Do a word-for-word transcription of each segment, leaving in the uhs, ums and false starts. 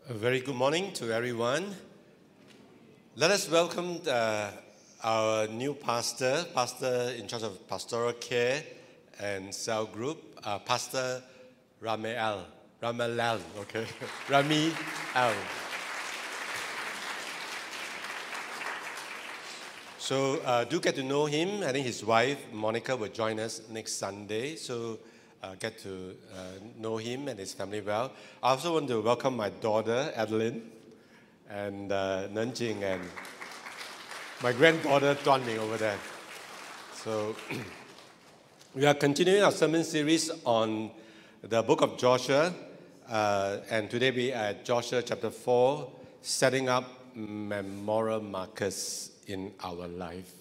A very good morning to everyone. Let us welcome uh, our new pastor, pastor in charge of pastoral care and cell group, uh, Pastor Ramiel. Ramiel, okay. Rami L. So uh, do get to know him. I think his wife, Monica, will join us next Sunday. So uh, get to uh, know him and his family well. I also want to welcome my daughter, Adeline, and uh, Nanjing, and my granddaughter, Tuan Ming, over there. So we are continuing our sermon series on the book of Joshua. Uh, and today we are at Joshua chapter four, setting up memorial markers in our life.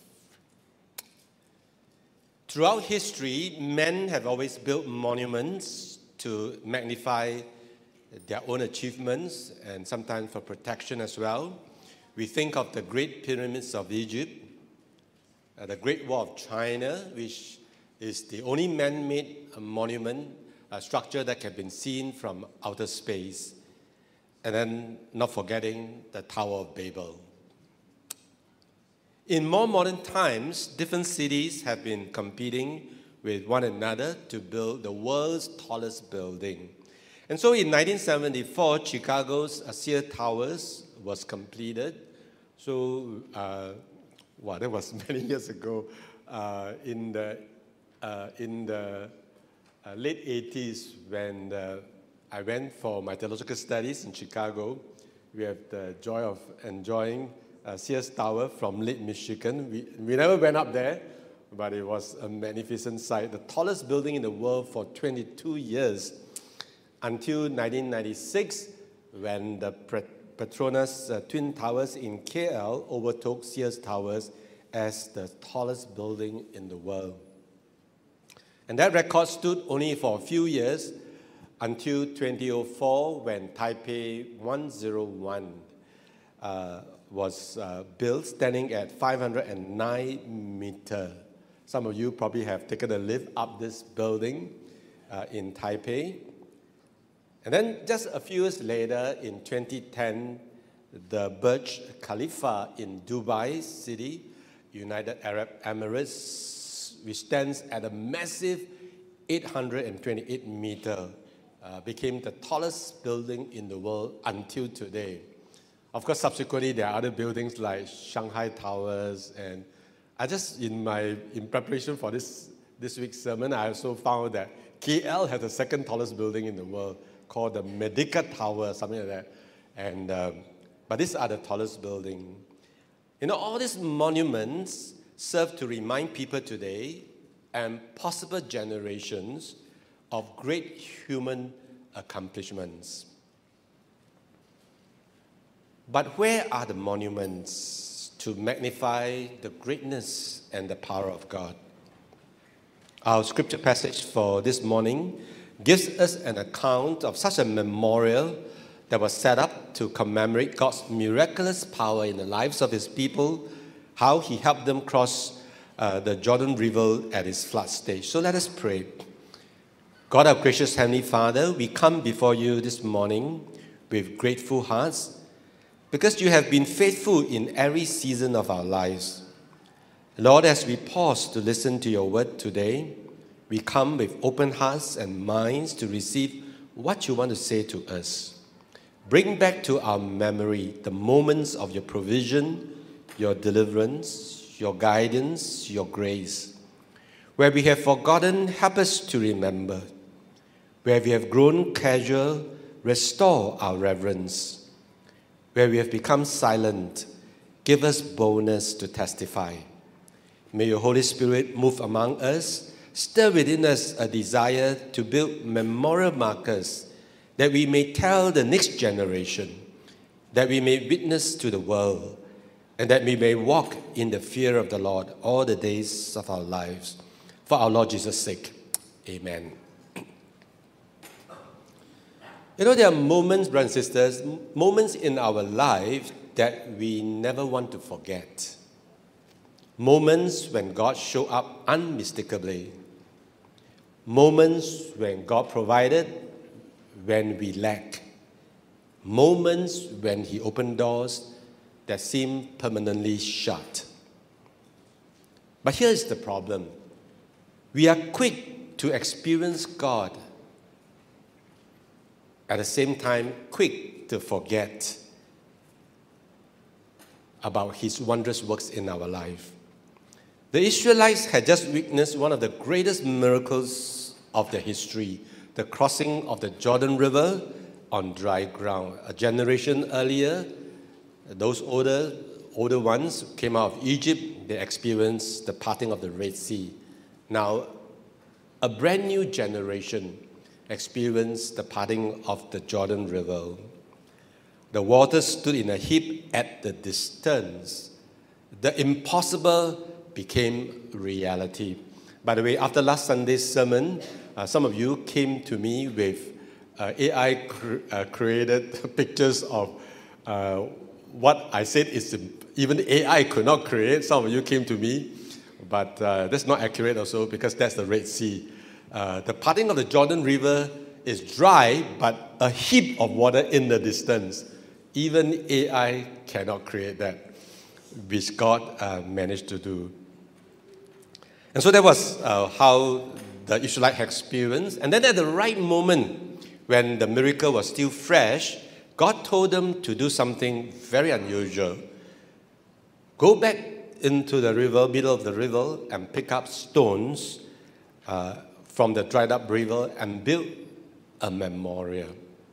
Throughout history, men have always built monuments to magnify their own achievements and sometimes for protection as well. We think of the Great Pyramids of Egypt, uh, the Great Wall of China, which is the only man-made monument, a structure that can be seen from outer space. And then not forgetting the Tower of Babel. In more modern times, different cities have been competing with one another to build the world's tallest building. And so in nineteen seventy-four, Chicago's Sears Towers was completed. So, uh, wow, that was many years ago. Uh, in the, uh, in the uh, late eighties, when uh, I went for my theological studies in Chicago, we have the joy of enjoying Uh, Sears Tower from Lake Michigan. We, we never went up there, but it was a magnificent sight. The tallest building in the world for twenty-two years, until nineteen ninety-six, when the Petronas uh, Twin Towers in K L overtook Sears Towers as the tallest building in the world. And that record stood only for a few years, until twenty oh four, when Taipei one oh one uh, was uh, built, standing at five hundred nine meters. Some of you probably have taken a lift up this building uh, in Taipei. And then just a few years later, in twenty ten, the Burj Khalifa in Dubai City, United Arab Emirates, which stands at a massive eight hundred twenty-eight meters, uh, became the tallest building in the world until today. Of course, subsequently, there are other buildings like Shanghai Towers, and I just, in my, in preparation for this, this week's sermon, I also found that K L has the second tallest building in the world, called the Merdeka Tower, something like that. And, um, but these are the tallest building. You know, all these monuments serve to remind people today and possible generations of great human accomplishments. But where are the monuments to magnify the greatness and the power of God? Our scripture passage for this morning gives us an account of such a memorial that was set up to commemorate God's miraculous power in the lives of His people, how He helped them cross uh, the Jordan River at its flood stage. So let us pray. God, our gracious Heavenly Father, we come before you this morning with grateful hearts, because you have been faithful in every season of our lives. Lord, as we pause to listen to your word today, we come with open hearts and minds to receive what you want to say to us. Bring back to our memory the moments of your provision, your deliverance, your guidance, your grace. Where we have forgotten, help us to remember. Where we have grown casual, restore our reverence. Where we have become silent, give us boldness to testify. May your Holy Spirit move among us, stir within us a desire to build memorial markers that we may tell the next generation, that we may witness to the world, and that we may walk in the fear of the Lord all the days of our lives. For our Lord Jesus' sake, amen. You know, there are moments, brothers and sisters, moments in our life that we never want to forget. Moments when God showed up unmistakably. Moments when God provided when we lack. moments when he opened doors that seemed permanently shut. But here is the problem. We are quick to experience God, at the same time quick to forget about his wondrous works in our life. The Israelites had just witnessed one of the greatest miracles of their history, the crossing of the Jordan River on dry ground. A generation earlier, those older, older ones came out of Egypt, they experienced the parting of the Red Sea. Now, a brand new generation experienced the parting of the Jordan River. The waters stood in a heap at the distance. The impossible became reality. By the way, after last Sunday's sermon, uh, some of you came to me with uh, A I cr- uh, created pictures of uh, what I said is even A I could not create. Some of you came to me, but uh, that's not accurate also because that's the Red Sea. Uh, the parting of the Jordan River is dry, but a heap of water in the distance. Even A I cannot create that, which God uh, managed to do. And so that was uh, how the Israelites had experienced. And then at the right moment, when the miracle was still fresh, God told them to do something very unusual. Go back into the river, middle of the river, and pick up stones uh, from the dried up river and build a memorial.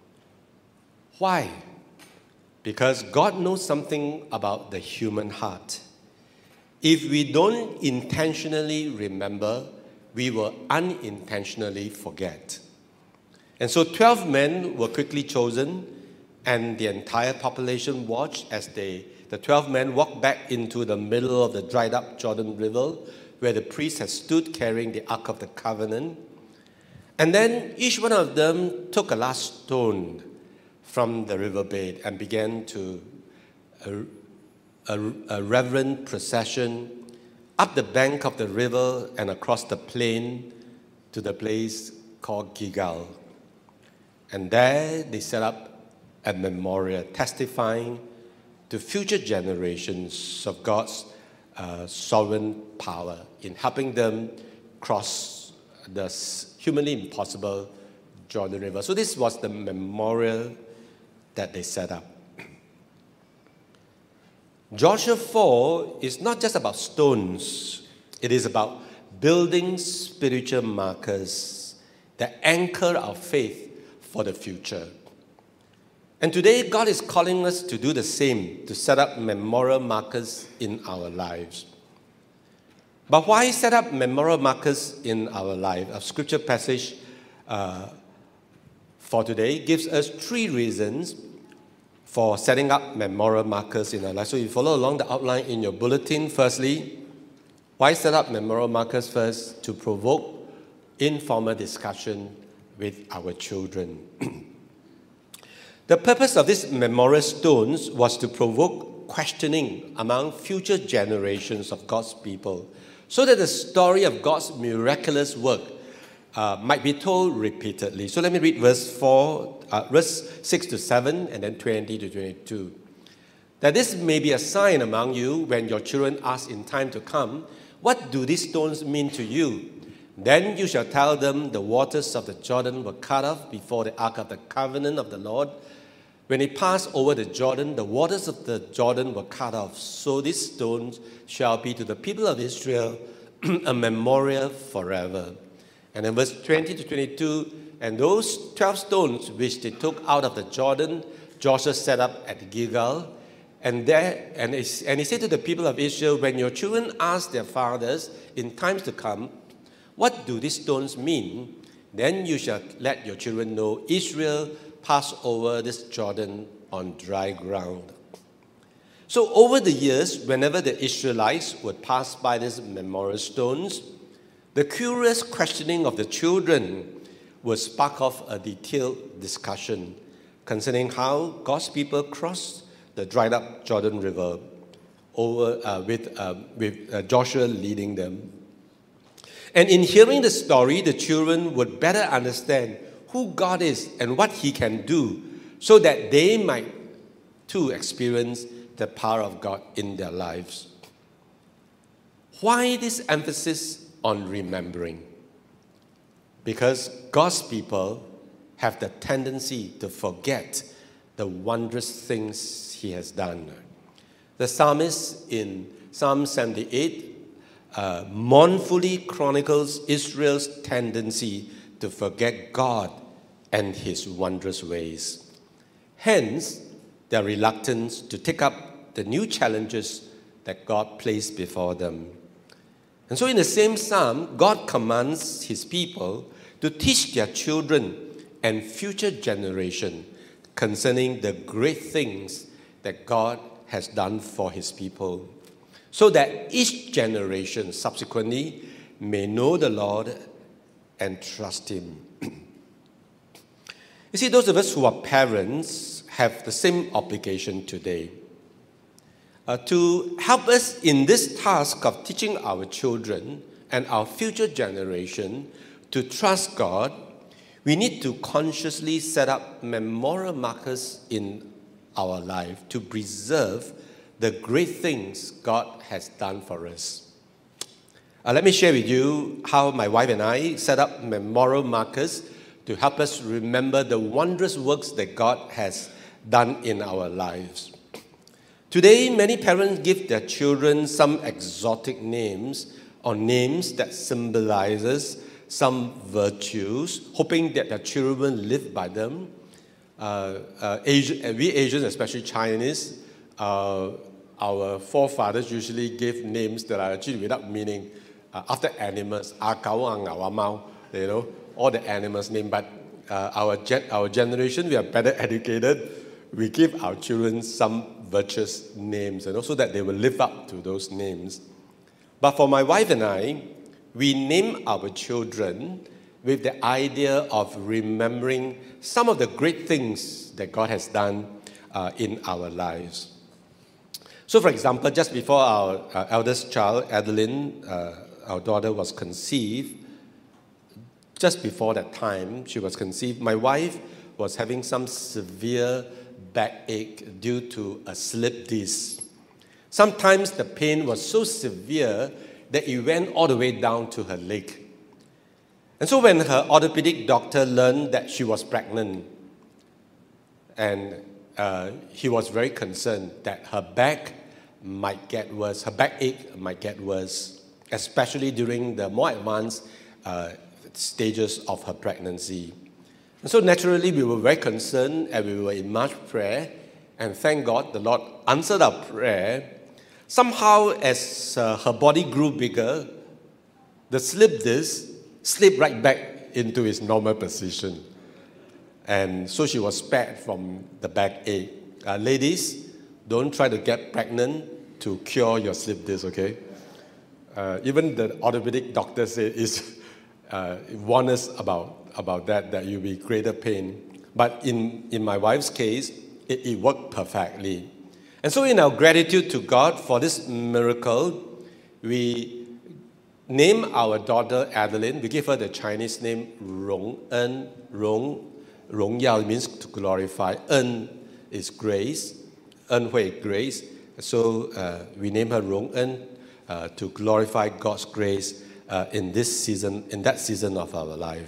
Why? Because God knows something about the human heart. If we don't intentionally remember, we will unintentionally forget. And so twelve men were quickly chosen, and the entire population watched as they, the twelve men walked back into the middle of the dried up Jordan River, where the priest had stood carrying the Ark of the Covenant. And then each one of them took a last stone from the riverbed and began to a, a, a reverent procession up the bank of the river and across the plain to the place called Gilgal. And there they set up a memorial testifying to future generations of God's uh, sovereign power in helping them cross the humanly impossible Jordan River. So this was the memorial that they set up. Joshua four is not just about stones. It is about building spiritual markers that anchor our faith for the future. And today, God is calling us to do the same, to set up memorial markers in our lives. But why set up memorial markers in our life? A scripture passage uh, for today gives us three reasons for setting up memorial markers in our life. So you follow along the outline in your bulletin. Firstly, why set up memorial markers first? To provoke informal discussion with our children. The purpose of these memorial stones was to provoke questioning among future generations of God's people, so that the story of God's miraculous work uh, might be told repeatedly. So let me read verse four, uh, verse six to seven, and then twenty to twenty-two. That this may be a sign among you when your children ask in time to come, "What do these stones mean to you?" Then you shall tell them, "The waters of the Jordan were cut off before the ark of the covenant of the Lord. When he passed over the Jordan, the waters of the Jordan were cut off. So these stones shall be to the people of Israel a memorial forever." And then verse twenty to twenty-two, and those twelve stones which they took out of the Jordan, Joshua set up at Gilgal. And there, and he, and he said to the people of Israel, "When your children ask their fathers in times to come, 'What do these stones mean?' then you shall let your children know, Israel passed over this Jordan on dry ground." So over the years, whenever the Israelites would pass by these memorial stones, the curious questioning of the children would spark off a detailed discussion concerning how God's people crossed the dried up Jordan River over, uh, with, uh, with uh, Joshua leading them. And in hearing the story, the children would better understand who God is and what he can do so that they might too experience the power of God in their lives. Why this emphasis on remembering? Because God's people have the tendency to forget the wondrous things He has done. The psalmist in Psalm seventy-eight uh, mournfully chronicles Israel's tendency to forget God and His wondrous ways. Hence, their reluctance to take up the new challenges that God placed before them. And so in the same psalm, God commands His people to teach their children and future generation concerning the great things that God has done for His people, so that each generation subsequently may know the Lord and trust Him. You see, those of us who are parents have the same obligation today. Uh, to help us in this task of teaching our children and our future generation to trust God, we need to consciously set up memorial markers in our life to preserve the great things God has done for us. Uh, let me share with you how my wife and I set up memorial markers to help us remember the wondrous works that God has done in our lives. Today, many parents give their children some exotic names or names that symbolizes some virtues, hoping that their children live by them. Uh, uh, Asian, we Asians, especially Chinese, uh, our forefathers usually gave names that are actually without meaning uh, after animals, ah gao, ah ngao, ah mao, you know, all the animals' name. But uh, our, gen- our generation, we are better educated. We give our children some virtuous names, and also that they will live up to those names. But for my wife and I, we name our children with the idea of remembering some of the great things that God has done uh, in our lives. So, for example, just before our uh, eldest child, Adeline, uh, our daughter, was conceived, just before that time she was conceived, my wife was having some severe backache due to a slip disc. Sometimes the pain was so severe that it went all the way down to her leg. And so when her orthopedic doctor learned that she was pregnant, and uh, he was very concerned that her back might get worse, her backache might get worse, especially during the more advanced uh, stages of her pregnancy. And so naturally, we were very concerned and we were in much prayer. And thank God, the Lord answered our prayer. Somehow, as uh, her body grew bigger, the slip disc slipped right back into its normal position. And so she was spared from the backache. Uh, ladies, don't try to get pregnant to cure your slip disc, okay? Uh, even the orthopedic doctor said is uh, warn us about, about that, that you'll be greater pain. But in, in my wife's case, it, it worked perfectly. And so in our gratitude to God for this miracle, we name our daughter Adeline. We give her the Chinese name Rong En. Rong, Rong Yao means to glorify. En is grace. En Hui, grace. So uh, we name her Rong En uh, to glorify God's grace uh, in this season, in that season of our life.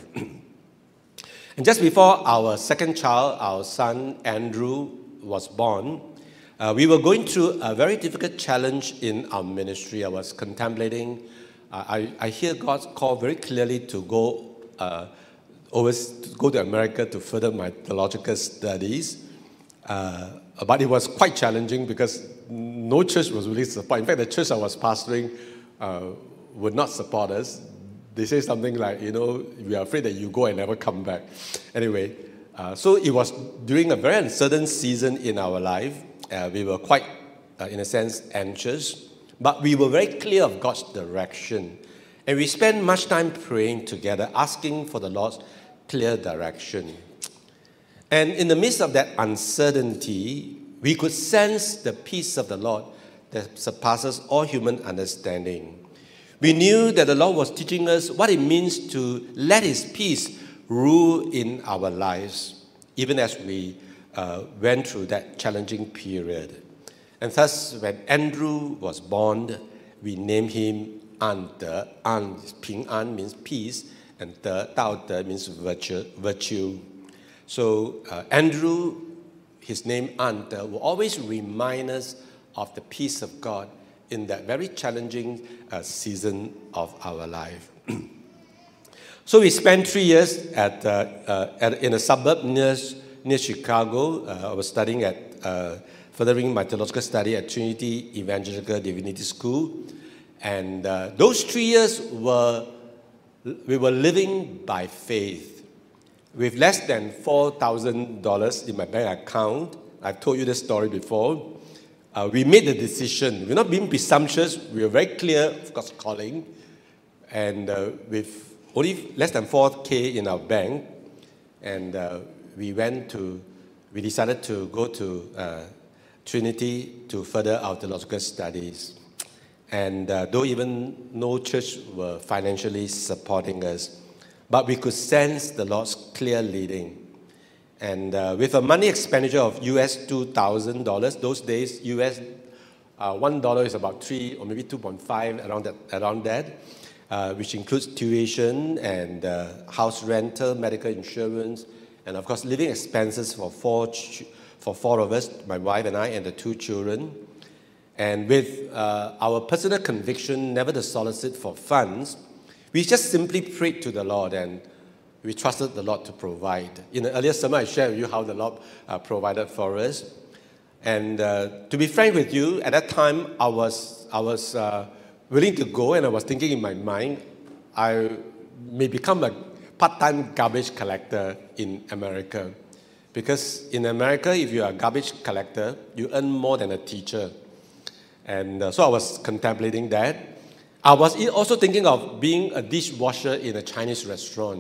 And just before our second child, our son Andrew, was born, uh, we were going through a very difficult challenge in our ministry. I was contemplating. Uh, I, I hear God's call very clearly to go uh, over, to go to America to further my theological studies. Uh, but it was quite challenging because no church was really support. In fact, the church I was pastoring uh, would not support us. They say something like, you know, we are afraid that you go and never come back. Anyway, uh, so it was during a very uncertain season in our life. Uh, we were quite, uh, in a sense, anxious. But we were very clear of God's direction. And we spent much time praying together, asking for the Lord's clear direction. And in the midst of that uncertainty, we could sense the peace of the Lord that surpasses all human understanding. We knew that the Lord was teaching us what it means to let His peace rule in our lives, even as we uh, went through that challenging period. And thus, when Andrew was born, we named him An De. An, Ping An means peace, and De, Dao De means virtue. virtue. So uh, Andrew, his name An De, will always remind us of the peace of God in that very challenging uh, season of our life. So we spent three years at, uh, uh, at, in a suburb near, near Chicago. Uh, I was studying at, uh, furthering my theological study at Trinity Evangelical Divinity School. And uh, those three years were, we were living by faith. With less than four thousand dollars in my bank account, I've told you this story before, uh, we made the decision. We're not being presumptuous, we were very clear of God's calling. And uh, with only less than four K in our bank, and uh, we went to, we decided to go to uh, Trinity to further our theological studies. And uh, though even no church were financially supporting us, but we could sense the Lord's clear leading. And uh, with a money expenditure of U S two thousand dollars, those days U S uh, one dollar is about three or maybe two point five, around that, around that. Uh, which includes tuition and uh, house rental, medical insurance, and of course living expenses for four, for four of us, my wife and I and the two children. And with uh, our personal conviction never to solicit for funds, we just simply prayed to the Lord and we trusted the Lord to provide. In the earlier sermon, I shared with you how the Lord uh, provided for us. And uh, to be frank with you, at that time, I was, I was uh, willing to go, and I was thinking in my mind, I may become a part-time garbage collector in America. Because in America, if you are a garbage collector, you earn more than a teacher. And uh, so I was contemplating that. I was also thinking of being a dishwasher in a Chinese restaurant.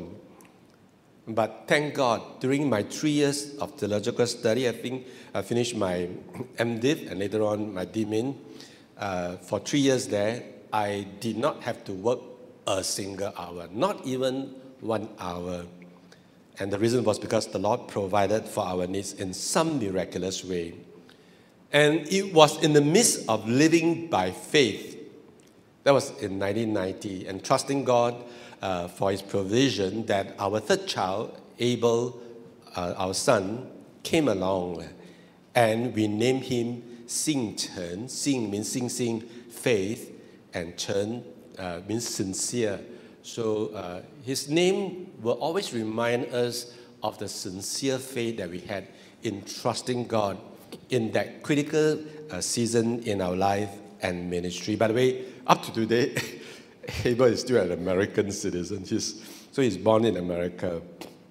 But thank God, during my three years of theological study, I think I finished my MDiv and later on my DMin. Uh, for three years there, I did not have to work a single hour, not even one hour. And the reason was because the Lord provided for our needs in some miraculous way. And it was in the midst of living by faith, that was in nineteen ninety, and trusting God uh, for His provision, that our third child, Abel, uh, our son, came along. And we named him Xing Chen. Xing means Xing Xing, faith, and Chen uh, means sincere. So uh, his name will always remind us of the sincere faith that we had in trusting God in that critical uh, season in our life and ministry. By the way, up to today, Abel is still an American citizen. He's, so he's born in America.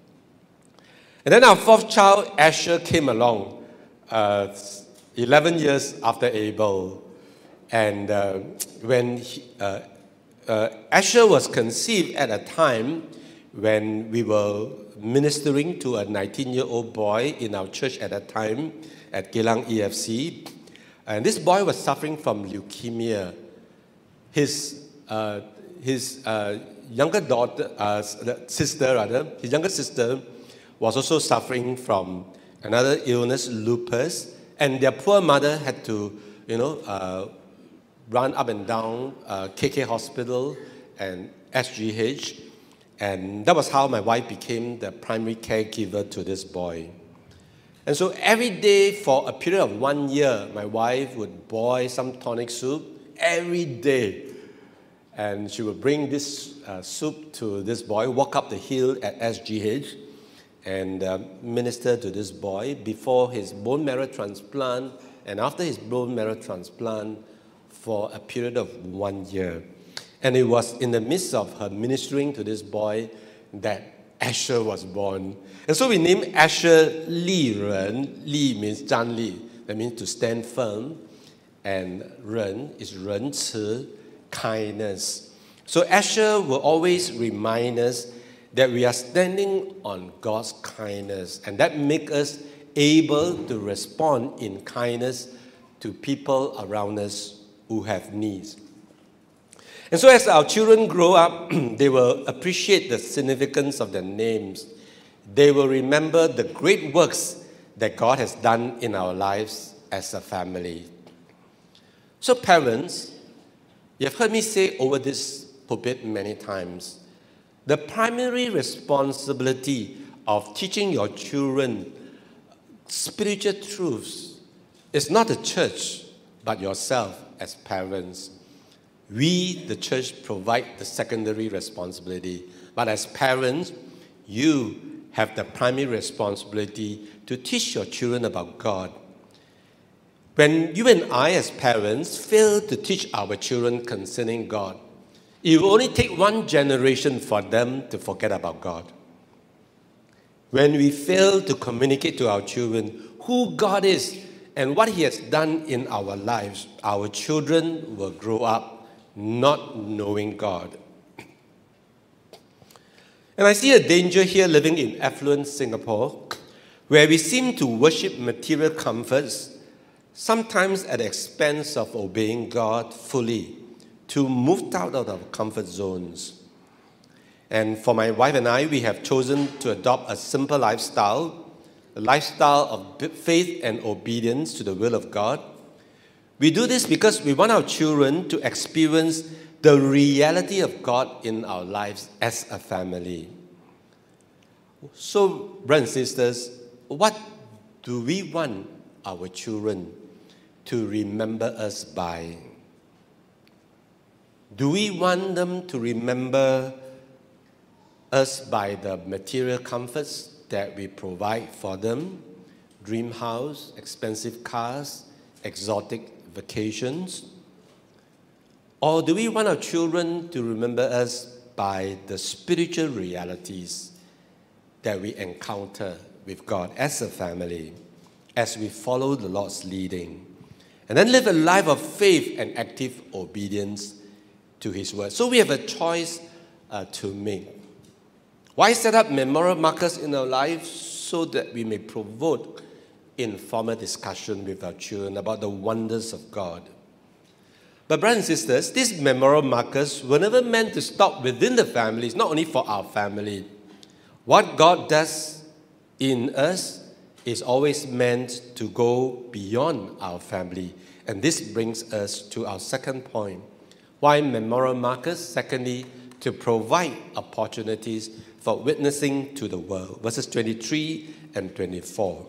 And then our fourth child, Asher, came along uh, eleven years after Abel. And uh, when he, uh, uh, Asher was conceived at a time when we were ministering to a nineteen-year-old boy in our church at that time at Geylang E F C. And this boy was suffering from leukemia. His, uh, his uh, younger daughter, uh, sister rather, his younger sister was also suffering from another illness, lupus. And their poor mother had to, you know, uh, run up and down uh, K K Hospital and S G H. And that was how my wife became the primary caregiver to this boy. And so every day for a period of one year, my wife would boil some tonic soup every day. And she would bring this uh, soup to this boy, walk up the hill at S G H, and uh, minister to this boy before his bone marrow transplant and after his bone marrow transplant for a period of one year. And it was in the midst of her ministering to this boy that Asher was born. And so we named Asher Li Ren. Li means Zhan Li. That means to stand firm. And Ren is Ren Ci, kindness. So Asher will always remind us that we are standing on God's kindness. And that makes us able to respond in kindness to people around us who have needs. And so as our children grow up, they will appreciate the significance of their names. They will remember the great works that God has done in our lives as a family. So parents, you have heard me say over this pulpit many times, the primary responsibility of teaching your children spiritual truths is not the church, but yourself as parents. We, the church, provide the secondary responsibility. But as parents, you have the primary responsibility to teach your children about God. When you and I as parents fail to teach our children concerning God, it will only take one generation for them to forget about God. When we fail to communicate to our children who God is and what He has done in our lives, our children will grow up not knowing God. And I see a danger here living in affluent Singapore, where we seem to worship material comforts, sometimes at the expense of obeying God fully, to move out of our comfort zones. And for my wife and I, we have chosen to adopt a simple lifestyle, a lifestyle of faith and obedience to the will of God. We do this because we want our children to experience the reality of God in our lives as a family. So, brothers and sisters, what do we want our children to remember us by? Do we want them to remember us by the material comforts that we provide for them? Dream house, expensive cars, exotic vacations? Or do we want our children to remember us by the spiritual realities that we encounter with God as a family, as we follow the Lord's leading, and then live a life of faith and active obedience to His word? So we have a choice uh, to make. Why set up memorial markers in our lives? So that we may provoke informal discussion with our children about the wonders of God. But brothers and sisters, these memorial markers were never meant to stop within the families, not only for our family. What God does in us is always meant to go beyond our family. And this brings us to our second point. Why memorial markers? Secondly, to provide opportunities for witnessing to the world. Verses twenty-three and twenty-four.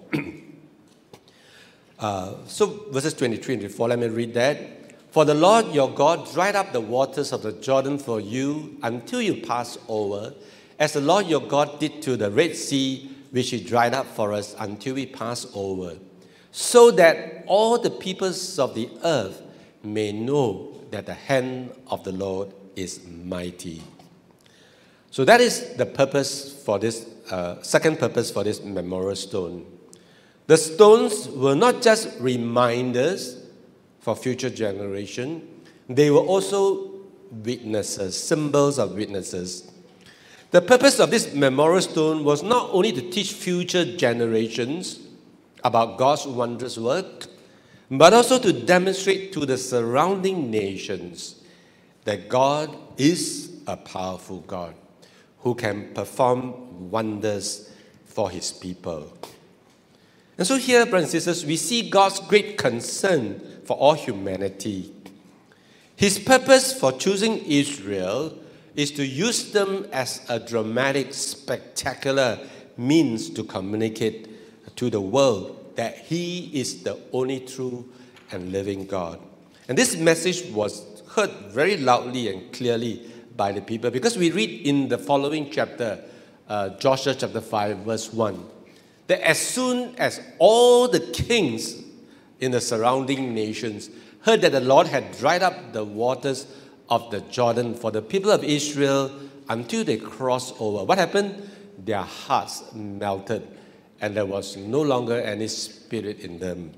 uh, so verses twenty-three and twenty-four, let me read that. For the Lord your God dried up the waters of the Jordan for you until you pass over, as the Lord your God did to the Red Sea, which He dried up for us until we pass over, so that all the peoples of the earth may know that the hand of the Lord is mighty. So that is the purpose for this, uh, second purpose for this memorial stone. The stones were not just reminders for future generation, they were also witnesses, symbols of witnesses. The purpose of this memorial stone was not only to teach future generations about God's wondrous work, but also to demonstrate to the surrounding nations that God is a powerful God who can perform wonders for His people. And so here, brothers and sisters, we see God's great concern for all humanity. His purpose for choosing Israel is to use them as a dramatic, spectacular means to communicate to the world that He is the only true and living God. And this message was heard very loudly and clearly by the people, because we read in the following chapter, uh, Joshua chapter five, verse one, that as soon as all the kings in the surrounding nations heard that the Lord had dried up the waters of the Jordan for the people of Israel until they crossed over, what happened? Their hearts melted, and there was no longer any spirit in them.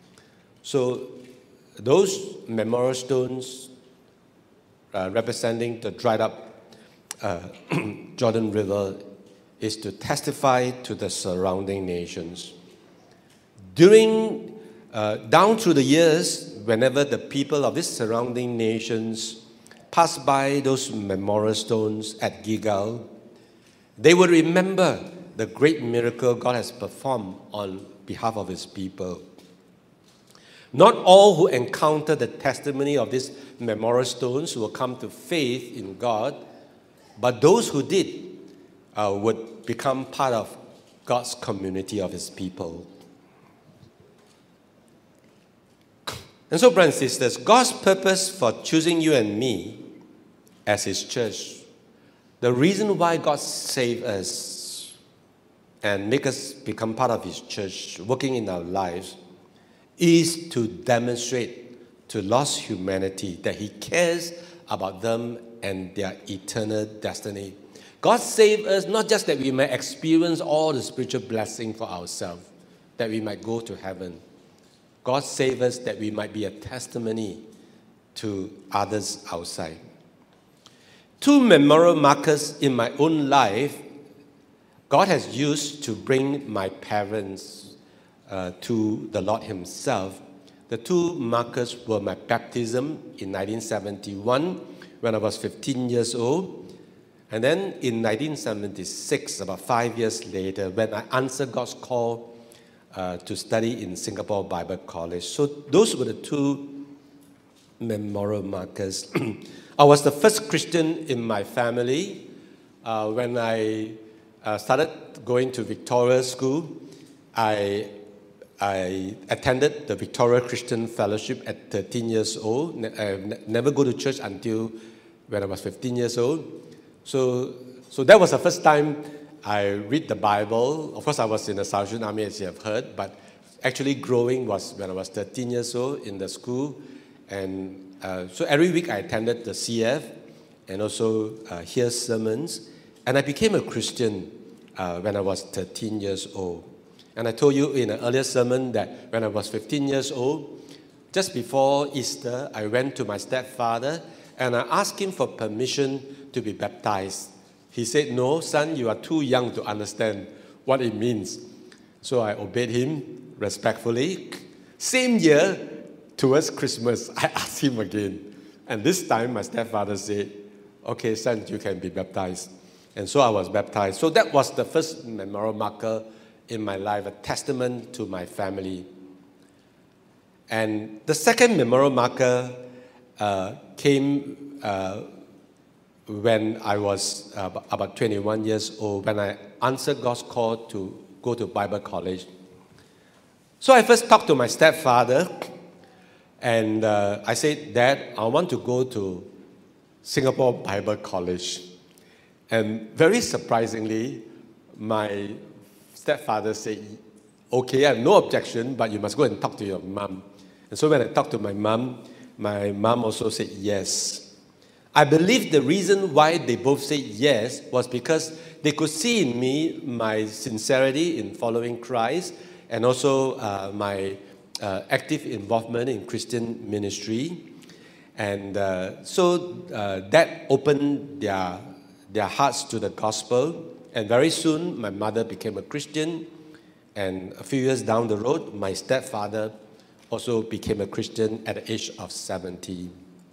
So those memorial stones uh, representing the dried up uh, Jordan River is to testify to the surrounding nations. During, uh, down through the years, whenever the people of these surrounding nations passed by those memorial stones at Gilgal, they would remember the great miracle God has performed on behalf of His people. Not all who encounter the testimony of these memorial stones will come to faith in God, but those who did uh, would become part of God's community of His people. And so, brothers and sisters, God's purpose for choosing you and me as His church, the reason why God saved us and make us become part of His church, working in our lives, is to demonstrate to lost humanity that He cares about them and their eternal destiny. God saved us not just that we might experience all the spiritual blessing for ourselves, that we might go to heaven. God saved us that we might be a testimony to others outside. Two memorial markers in my own life God has used to bring my parents uh, to the Lord Himself. The two markers were my baptism in nineteen seventy-one when I was fifteen years old, and then in nineteen seventy-six, about five years later, when I answered God's call uh, to study in Singapore Bible College. So those were the two memorial markers. I was the first Christian in my family. Uh, when I uh, started going to Victoria School, I, I attended the Victoria Christian Fellowship at thirteen years old. Ne- I ne- never go to church until when I was fifteen years old. So, so that was the first time I read the Bible. Of course, I was in the Salvation Army, as you have heard, but actually growing was when I was thirteen years old in the school. And uh, so every week I attended the C F and also uh, hear sermons. And I became a Christian uh, when I was thirteen years old. And I told you in an earlier sermon that when I was fifteen years old, just before Easter, I went to my stepfather and I asked him for permission to be baptized. He said, "No, son, you are too young to understand what it means." So I obeyed him respectfully. Same year, towards Christmas, I asked him again. And this time, my stepfather said, "Okay, son, you can be baptized." And so I was baptized. So that was the first memorial marker in my life, a testament to my family. And the second memorial marker uh, came uh, when I was uh, about twenty-one years old, when I answered God's call to go to Bible college. So I first talked to my stepfather, and uh, I said, "Dad, I want to go to Singapore Bible College." And very surprisingly, my stepfather said, "Okay, I have no objection, but you must go and talk to your mom." And so when I talked to my mom, my mom also said yes. I believe the reason why they both said yes was because they could see in me my sincerity in following Christ and also uh, my uh, active involvement in Christian ministry. And uh, so uh, that opened their, their hearts to the gospel. And very soon, my mother became a Christian. And a few years down the road, my stepfather also became a Christian at the age of seventy.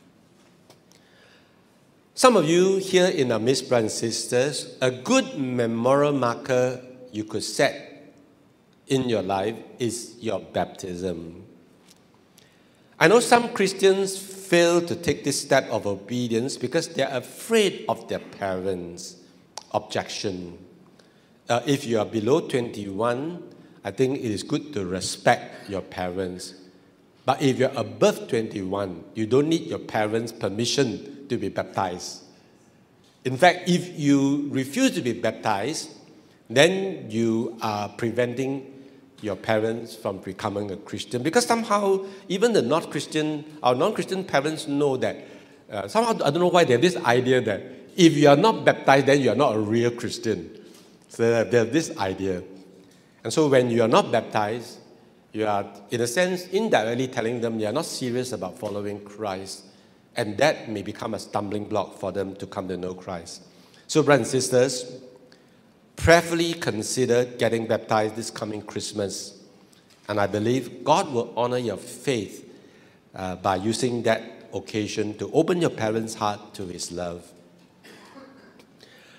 Some of you here in our midst, brothers and sisters, a good memorial marker you could set in your life is your baptism. I know some Christians fail to take this step of obedience because they're afraid of their parents' objection. Uh, if you are below twenty-one, I think it is good to respect your parents. But if you're above twenty-one, you don't need your parents' permission to be baptized. In fact, if you refuse to be baptized, then you are preventing your parents from becoming a Christian. Because somehow, even the non-Christian, our non-Christian parents know that, uh, somehow, I don't know why they have this idea that if you are not baptized, then you are not a real Christian. So they have this idea. And so when you are not baptized, you are, in a sense, indirectly telling them you are not serious about following Christ. And that may become a stumbling block for them to come to know Christ. So, brothers and sisters, prayerfully consider getting baptized this coming Christmas. And I believe God will honor your faith uh, by using that occasion to open your parents' heart to His love.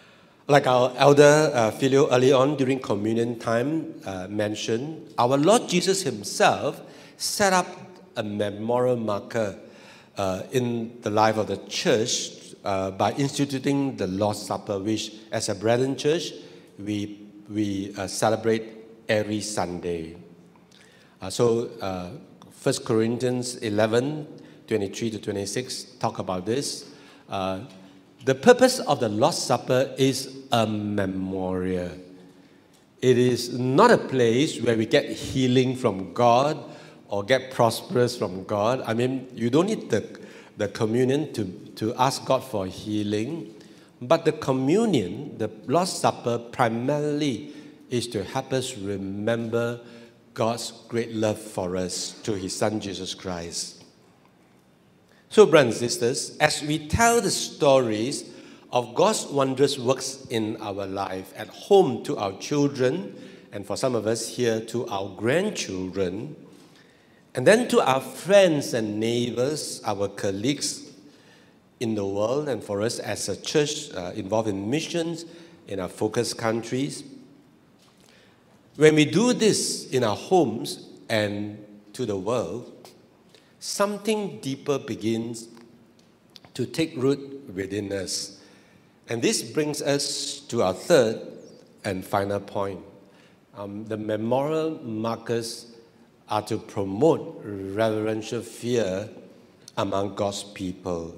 Like our elder uh, Philio early on during communion time uh, mentioned, our Lord Jesus himself set up a memorial marker uh, in the life of the church uh, by instituting the Lord's Supper, which as a brethren church, we, we uh, celebrate every Sunday. Uh, so uh, First Corinthians eleven, twenty-three to twenty-six talk about this. Uh, The purpose of the Lord's Supper is a memorial. It is not a place where we get healing from God or get prosperous from God. I mean, you don't need the, the communion to, to ask God for healing. But the communion, the Lord's Supper, primarily is to help us remember God's great love for us through His Son, Jesus Christ. So, brothers and sisters, as we tell the stories of God's wondrous works in our life, at home to our children, and for some of us here to our grandchildren, and then to our friends and neighbors, our colleagues in the world, and for us as a church uh, involved in missions in our focus countries, when we do this in our homes and to the world, something deeper begins to take root within us. And this brings us to our third and final point. Um, the memorial markers are to promote reverential fear among God's people.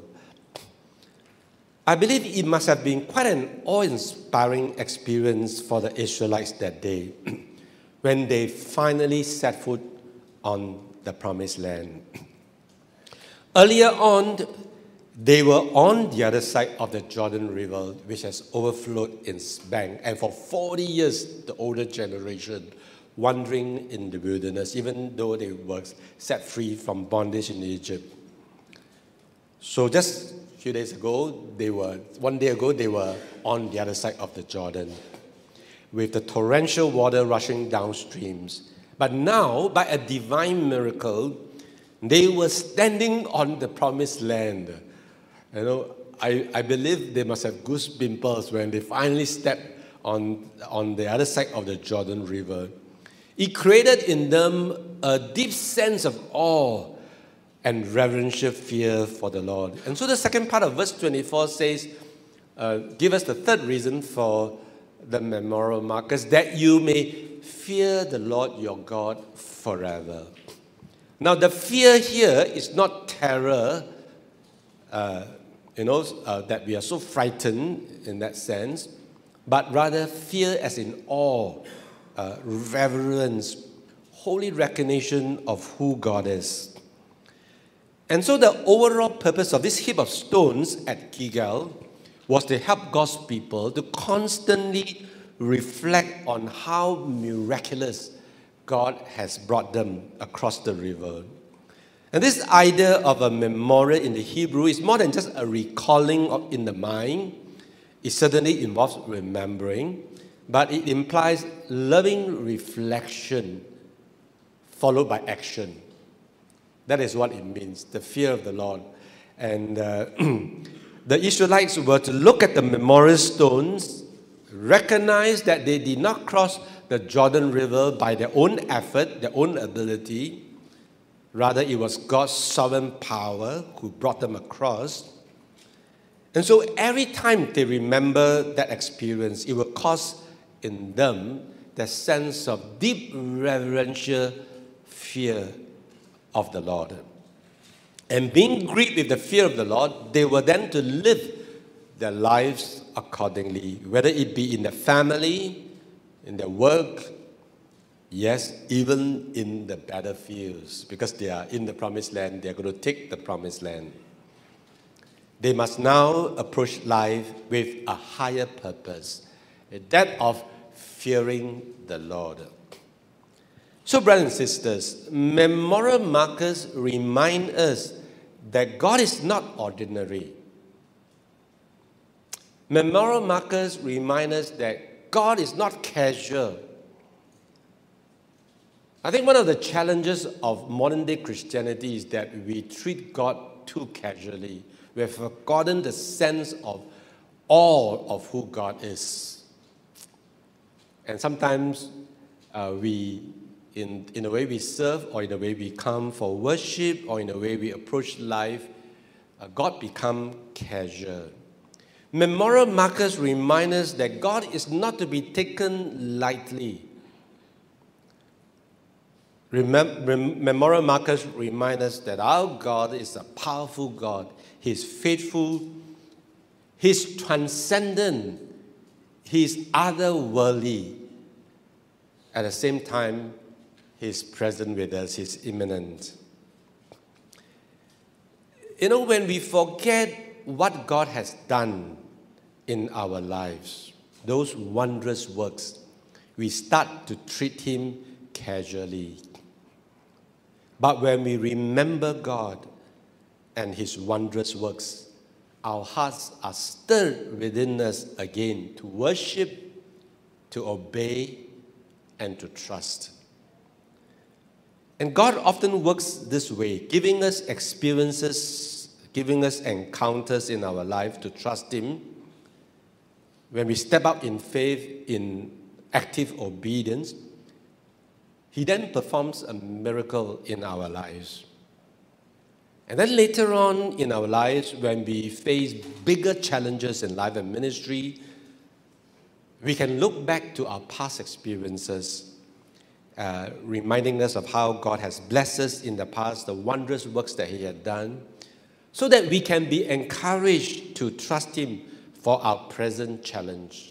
I believe it must have been quite an awe-inspiring experience for the Israelites that day when they finally set foot on the Promised Land. Earlier on, they were on the other side of the Jordan River, which has overflowed its bank. And for forty years, the older generation wandering in the wilderness, even though they were set free from bondage in Egypt. So just a few days ago, they were, one day ago, they were on the other side of the Jordan with the torrential water rushing downstreams. But now, by a divine miracle, they were standing on the Promised Land. You know, I, I believe they must have goose pimples when they finally stepped on, on the other side of the Jordan River. It created in them a deep sense of awe and reverential fear for the Lord. And so the second part of verse twenty-four says, uh, give us the third reason for the memorial markers, that you may fear the Lord your God forever. Now, the fear here is not terror, uh, you know, uh, that we are so frightened in that sense, but rather fear as in awe, uh, reverence, holy recognition of who God is. And so the overall purpose of this heap of stones at Gilgal was to help God's people to constantly reflect on how miraculous God has brought them across the river. And this idea of a memorial in the Hebrew is more than just a recalling of, in the mind. It certainly involves remembering, but it implies loving reflection followed by action. That is what it means, the fear of the Lord. And uh, the Israelites were to look at the memorial stones, recognize that they did not cross the Jordan River by their own effort, their own ability. Rather, it was God's sovereign power who brought them across. And so every time they remember that experience, it will cause in them the sense of deep reverential fear of the Lord. And being gripped with the fear of the Lord, they were then to live their lives accordingly, whether it be in their family, in their work, yes, even in the battlefields, because they are in the Promised Land, they are going to take the Promised Land. They must now approach life with a higher purpose, that of fearing the Lord. So, brothers and sisters, memorial markers remind us that God is not ordinary. Memorial markers remind us that God is not casual. I think one of the challenges of modern-day Christianity is that we treat God too casually. We have forgotten the sense of awe of who God is. And sometimes uh, we, in, in the way we serve, or in the way we come for worship, or in the way we approach life, uh, God become casual. Memorial markers remind us that God is not to be taken lightly. Remem- rem- memorial markers remind us that our God is a powerful God. He's faithful. He's transcendent. He's otherworldly. At the same time, He's present with us. He's immanent. You know, when we forget what God has done in our lives, those wondrous works, we start to treat Him casually. But when we remember God and His wondrous works, our hearts are stirred within us again to worship, to obey, and to trust. And God often works this way, giving us experiences, giving us encounters in our life to trust Him. When we step up in faith, in active obedience, He then performs a miracle in our lives. And then later on in our lives, when we face bigger challenges in life and ministry, we can look back to our past experiences, uh, reminding us of how God has blessed us in the past, the wondrous works that He had done, so that we can be encouraged to trust Him for our present challenge.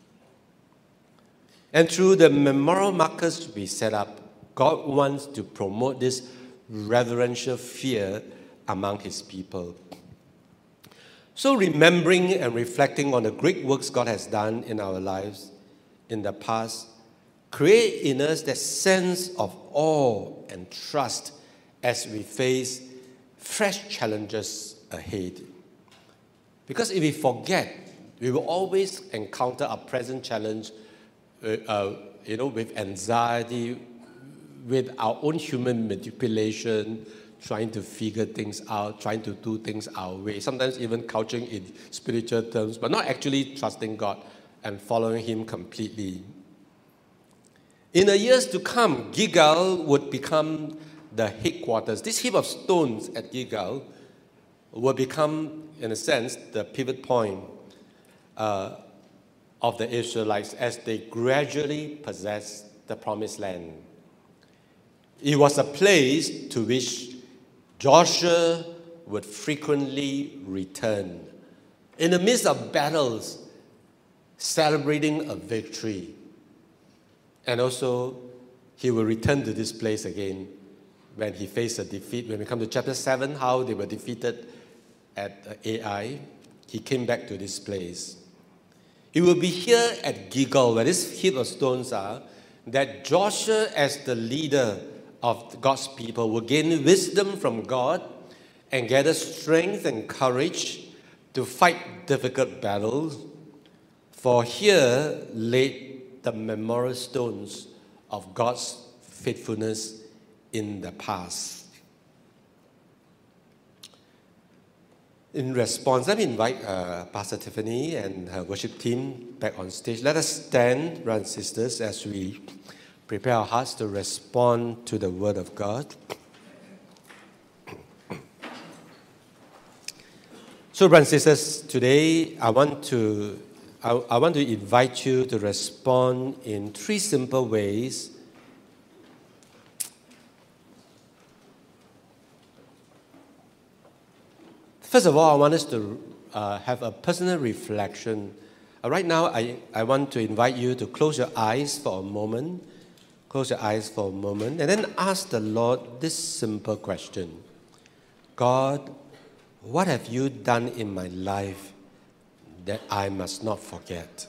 And through the memorial markers we set up, God wants to promote this reverential fear among His people. So remembering and reflecting on the great works God has done in our lives in the past, create in us that sense of awe and trust as we face fresh challenges ahead. Because if we forget, we will always encounter our present challenge Uh, uh, you know, with anxiety, with our own human manipulation, trying to figure things out, trying to do things our way, sometimes even couching in spiritual terms, but not actually trusting God and following Him completely. In the years to come, Gilgal would become the headquarters. This heap of stones at Gilgal will become, in a sense, the pivot point uh, of the Israelites as they gradually possess the promised land. It was a place to which Joshua would frequently return in the midst of battles, celebrating a victory. And also, he will return to this place again when he faced a defeat. When we come to chapter seven, how they were defeated at Ai, he came back to this place. It will be here at Gilgal, where this heap of stones are, that Joshua, as the leader of God's people, will gain wisdom from God and gather strength and courage to fight difficult battles. For here laid the memorial stones of God's faithfulness in the past. In response, let me invite uh, Pastor Tiffany and her worship team back on stage. Let us stand, brothers and sisters, as we prepare our hearts to respond to the Word of God. So, brothers and sisters, today I want to I, I want to invite you to respond in three simple ways. First of all, I want us to uh, have a personal reflection. Uh, right now, I, I want to invite you to close your eyes for a moment. Close your eyes for a moment, and then ask the Lord this simple question. God, what have you done in my life that I must not forget?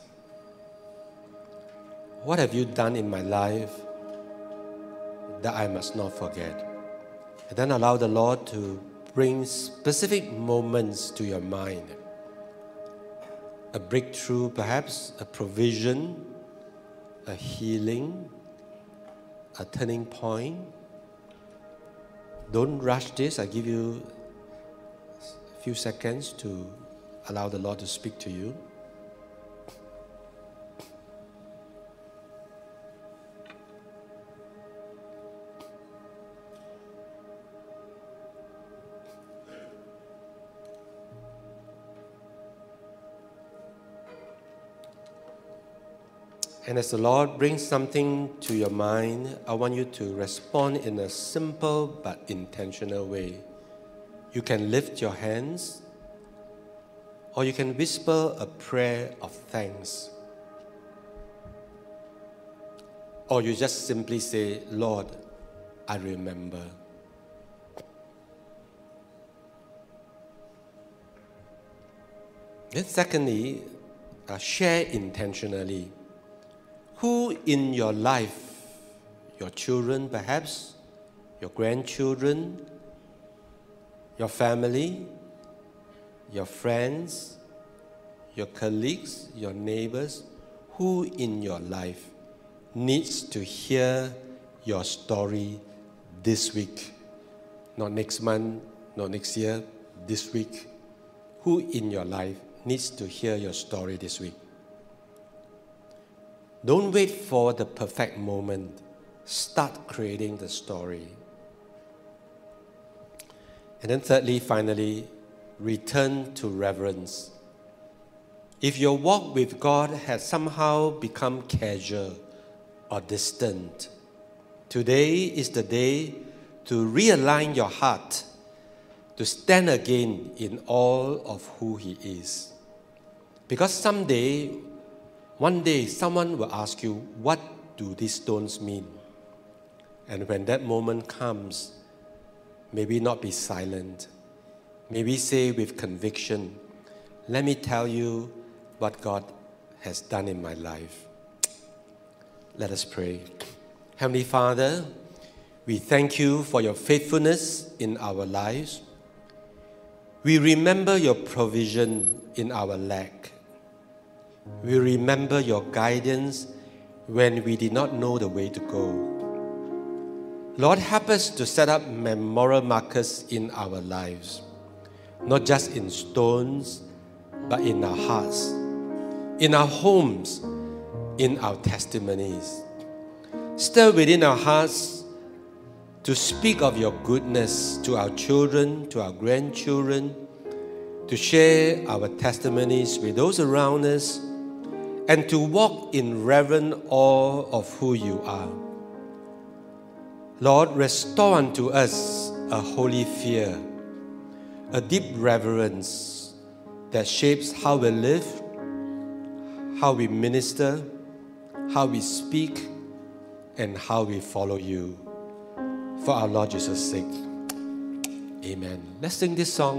What have you done in my life that I must not forget? And then allow the Lord to bring specific moments to your mind. A breakthrough, perhaps, a provision, a healing, a turning point. Don't rush this. I give you a few seconds to allow the Lord to speak to you. And as the Lord brings something to your mind, I want you to respond in a simple but intentional way. You can lift your hands, or you can whisper a prayer of thanks. Or you just simply say, Lord, I remember. Then secondly, uh, share intentionally. Who in your life, your children perhaps, your grandchildren, your family, your friends, your colleagues, your neighbors, who in your life needs to hear your story this week? Not next month, not next year, this week. Who in your life needs to hear your story this week? Don't wait for the perfect moment. Start creating the story. And then thirdly, finally, return to reverence. If your walk with God has somehow become casual or distant, today is the day to realign your heart, to stand again in all of who He is. Because someday, one day, someone will ask you, what do these stones mean? And when that moment comes, maybe not be silent. Maybe say with conviction, let me tell you what God has done in my life. Let us pray. Heavenly Father, we thank you for your faithfulness in our lives. We remember your provision in our lack. We remember your guidance when we did not know the way to go. Lord, help us to set up memorial markers in our lives, not just in stones, but in our hearts, in our homes, in our testimonies. Stir within our hearts to speak of your goodness to our children, to our grandchildren, to share our testimonies with those around us, and to walk in reverent awe of who you are. Lord, restore unto us a holy fear, a deep reverence that shapes how we live, how we minister, how we speak, and how we follow you. For our Lord Jesus' sake. Amen. Let's sing this song.